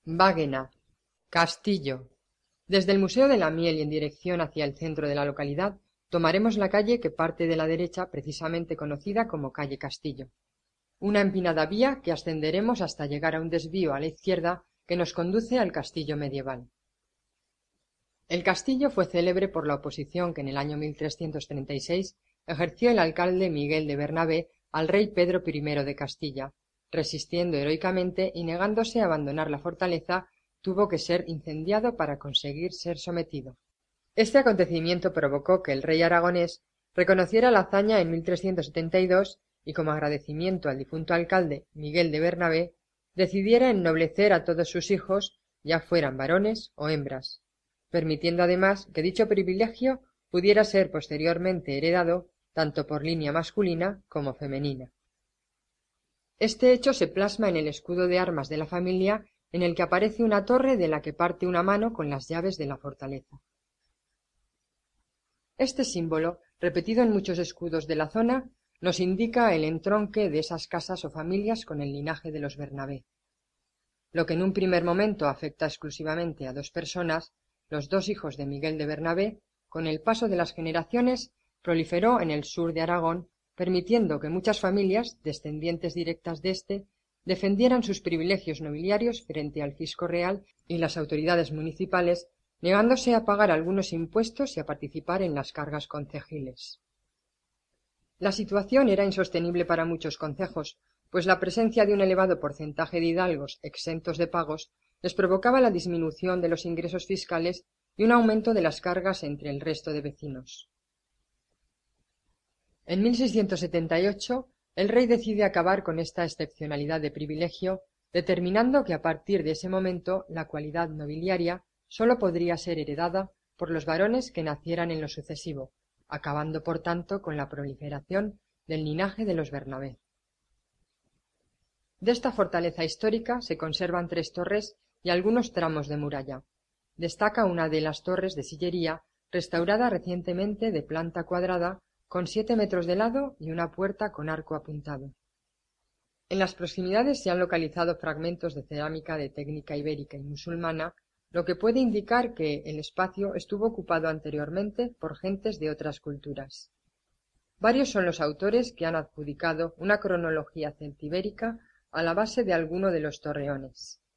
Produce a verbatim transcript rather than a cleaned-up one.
Báguena, Castillo. Desde el Museo de la Miel y en dirección hacia el centro de la localidad tomaremos la calle que parte de la derecha, precisamente conocida como calle Castillo. Una empinada vía que ascenderemos hasta llegar a un desvío a la izquierda que nos conduce al castillo medieval. El castillo fue célebre por la oposición que en el año mil trescientos treinta y seis ejerció el alcalde Miguel de Bernabé al rey Pedro primero de Castilla. Resistiendo heroicamente y negándose a abandonar la fortaleza, tuvo que ser incendiado para conseguir ser sometido. Este acontecimiento provocó que el rey aragonés reconociera la hazaña en mil trescientos setenta y dos y, como agradecimiento al difunto alcalde Miguel de Bernabé, decidiera ennoblecer a todos sus hijos, ya fueran varones o hembras, permitiendo además que dicho privilegio pudiera ser posteriormente heredado tanto por línea masculina como femenina. Este hecho se plasma en el escudo de armas de la familia, en el que aparece una torre de la que parte una mano con las llaves de la fortaleza. Este símbolo, repetido en muchos escudos de la zona, nos indica el entronque de esas casas o familias con el linaje de los Bernabé. Lo que en un primer momento afecta exclusivamente a dos personas, los dos hijos de Miguel de Bernabé, con el paso de las generaciones proliferó en el sur de Aragón, permitiendo que muchas familias, descendientes directas de éste, defendieran sus privilegios nobiliarios frente al fisco real y las autoridades municipales, negándose a pagar algunos impuestos y a participar en las cargas concejiles. La situación era insostenible para muchos concejos, pues la presencia de un elevado porcentaje de hidalgos exentos de pagos les provocaba la disminución de los ingresos fiscales y un aumento de las cargas entre el resto de vecinos. En mil seiscientos setenta y ocho, el rey decide acabar con esta excepcionalidad de privilegio, determinando que a partir de ese momento la cualidad nobiliaria sólo podría ser heredada por los varones que nacieran en lo sucesivo, acabando por tanto con la proliferación del linaje de los Bernabé. De esta fortaleza histórica se conservan tres torres y algunos tramos de muralla. Destaca una de las torres de sillería, restaurada recientemente, de planta cuadrada, con siete metros de lado y una puerta con arco apuntado. En las proximidades se han localizado fragmentos de cerámica de técnica ibérica y musulmana, lo que puede indicar que el espacio estuvo ocupado anteriormente por gentes de otras culturas. Varios son los autores que han adjudicado una cronología celtibérica a la base de alguno de los torreones.